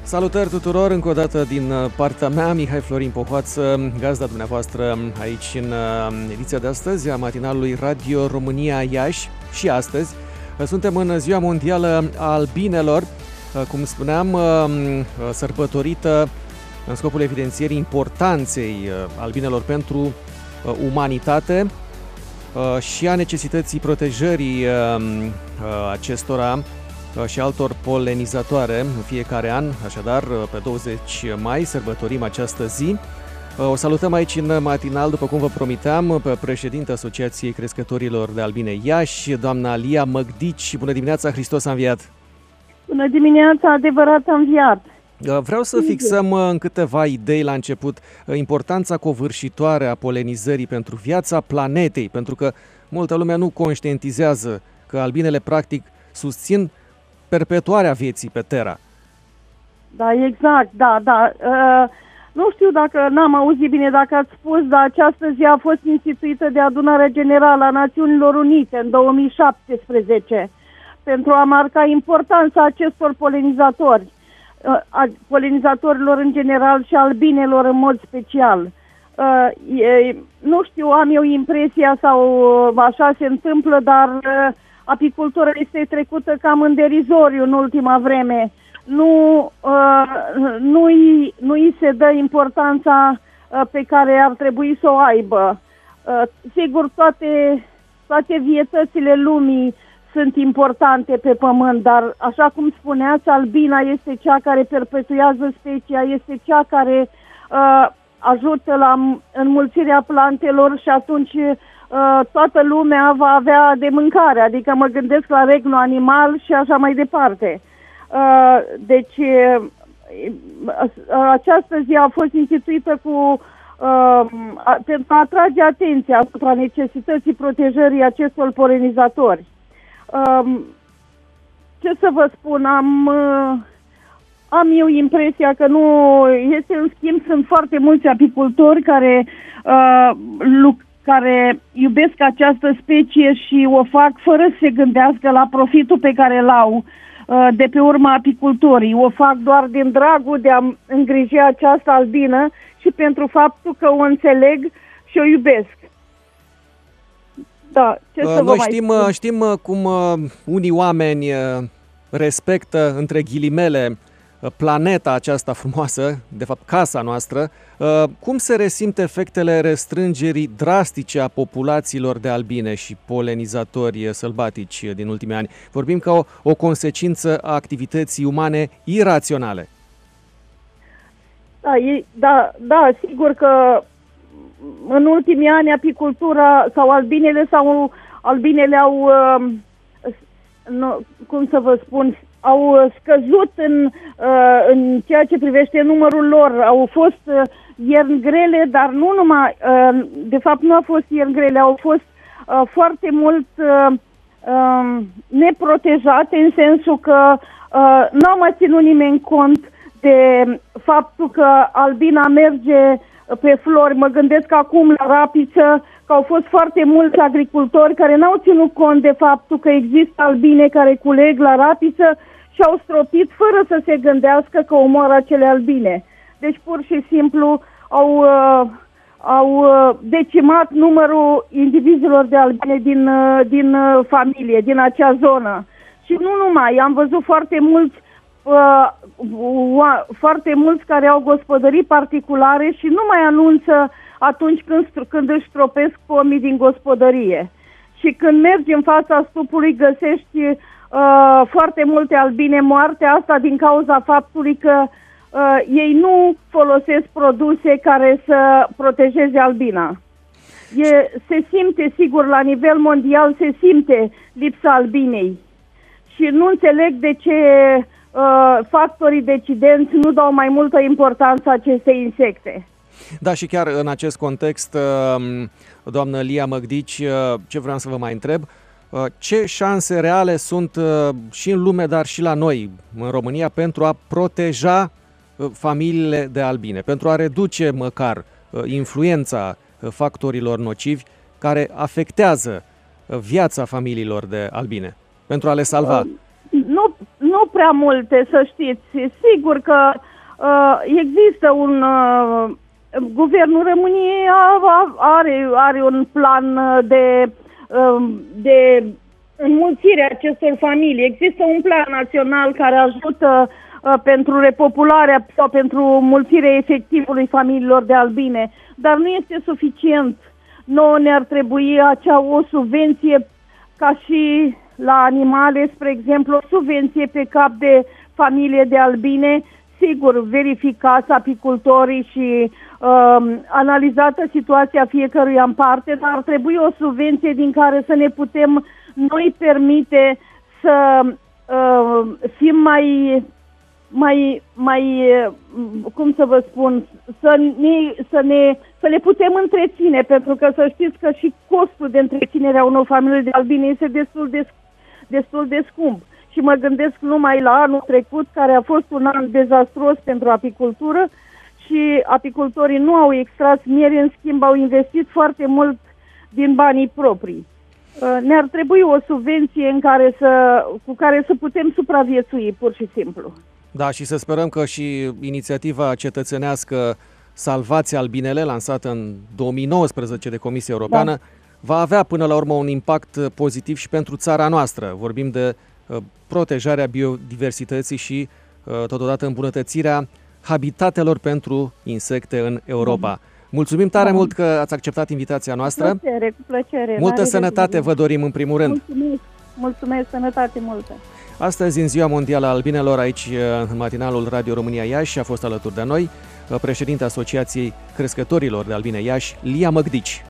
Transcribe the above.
Salutări tuturor, încă o dată din partea mea, Mihai Florin Pohoață, gazda dumneavoastră aici în ediția de astăzi a matinalului Radio România Iași. Și astăzi suntem în Ziua Mondială a Albinelor, cum spuneam, sărbătorită în scopul evidențierii importanței albinelor pentru umanitate și a necesității protejării acestora și altor polenizatoare în fiecare an. Așadar, pe 20 mai sărbătorim această zi. O salutăm aici în matinal, după cum vă promiteam, pe președinta Asociației Crescătorilor de Albine Iași, doamna Lia Măgdici. Bună dimineața, Hristos a înviat! Bună dimineața, adevărat a înviat! Vreau să fixăm în câteva idei la început importanța covârșitoare a polenizării pentru viața planetei, pentru că multă lume nu conștientizează că albinele practic susțin perpetuarea vieții pe Terra. Da, exact, da. Nu știu dacă n-am auzit bine dacă ați spus, dar această zi a fost instituită de Adunarea Generală a Națiunilor Unite în 2017 pentru a marca importanța acestor polenizatori, a polenizatorilor în general și albinelor în mod special. Nu știu, am eu impresia sau așa se întâmplă, dar apicultura este trecută cam în derizoriu în ultima vreme. Nu îi se dă importanța pe care ar trebui să o aibă. Sigur, toate vietățile lumii sunt importante pe pământ, dar așa cum spuneați, albina este cea care perpetuează specia, este cea care ajută la înmulțirea plantelor și atunci toată lumea va avea de mâncare, adică mă gândesc la regnul animal și așa mai departe. Deci această zi a fost instituită pentru a atrage atenția asupra necesității protejării acestor polenizatori. Ce să vă spun, am eu impresia că nu este, în schimb, sunt foarte mulți apicultori care iubesc această specie și o fac fără să se gândească la profitul pe care îl au de pe urma apicultorii. O fac doar din dragul de a îngriji această albină și pentru faptul că o înțeleg și o iubesc. Da, noi știm cum unii oameni respectă, între ghilimele, planeta aceasta frumoasă, de fapt casa noastră. Cum se resimt efectele restrângerii drastice a populațiilor de albine și polenizatori sălbatici din ultimii ani? Vorbim ca o consecință a activității umane iraționale. Da, sigur că în ultimii ani apicultura sau albinele au, cum să vă spun, au scăzut în ceea ce privește numărul lor. Au fost ierni grele, dar nu numai, de fapt nu au fost ierni grele, au fost foarte mult neprotejate, în sensul că n-au mai ținut nimeni cont de faptul că albina merge pe flori. Mă gândesc acum la rapiță, că au fost foarte mulți agricultori care n-au ținut cont de faptul că există albine care culeg la rapiță și au stropit fără să se gândească că omoară acele albine. Deci pur și simplu au decimat numărul indivizilor de albine din familie, din acea zonă. Și nu numai, am văzut foarte mulți care au gospodării particulare și nu mai anunță atunci când își stropesc pomii din gospodărie. Și când mergi în fața stupului găsești foarte multe albine moarte, asta din cauza faptului că ei nu folosesc produse care să protejeze albina. Se simte, sigur, la nivel mondial se simte lipsa albinei și nu înțeleg de ce factorii decidenți nu dau mai multă importanță acestei insecte. Da, și chiar în acest context, doamnă Lia Măgdici, ce vreau să vă mai întreb, ce șanse reale sunt și în lume, dar și la noi, în România, pentru a proteja familiile de albine, pentru a reduce măcar influența factorilor nocivi care afectează viața familiilor de albine, pentru a le salva? Nu Nu prea multe, să știți. Sigur că există un... Guvernul României are un plan de înmulțire acestor familii. Există un plan național care ajută pentru repopularea sau pentru mulțirea efectivului familiilor de albine, dar nu este suficient. Nouă ne-ar trebui o subvenție ca și la animale, spre exemplu, o subvenție pe cap de familie de albine, sigur, verificați apicultorii și analizată situația fiecăruia în parte, dar ar trebui o subvenție din care să ne putem noi permite să fim mai, cum să vă spun, să le putem întreține, pentru că să știți că și costul de întreținere a unor familii de albine este destul de scump. Și mă gândesc numai la anul trecut, care a fost un an dezastruos pentru apicultură și apicultorii nu au extras miere, în schimb au investit foarte mult din banii proprii. Ne-ar trebui o subvenție cu care să putem supraviețui, pur și simplu. Da, și să sperăm că și inițiativa cetățenească Salvați Albinele, lansată în 2019 de Comisia Europeană, va avea până la urmă un impact pozitiv și pentru țara noastră. Vorbim de protejarea biodiversității și totodată îmbunătățirea habitatelor pentru insecte în Europa. Mulțumim tare mult că ați acceptat invitația noastră. Cu plăcere. Multă sănătate vă dorim în primul rând. Mulțumesc, sănătate multă. Astăzi, în Ziua Mondială a Albinelor, aici în matinalul Radio România Iași, a fost alături de noi președinta Asociației Crescătorilor de Albine Iași, Lia Măgdici.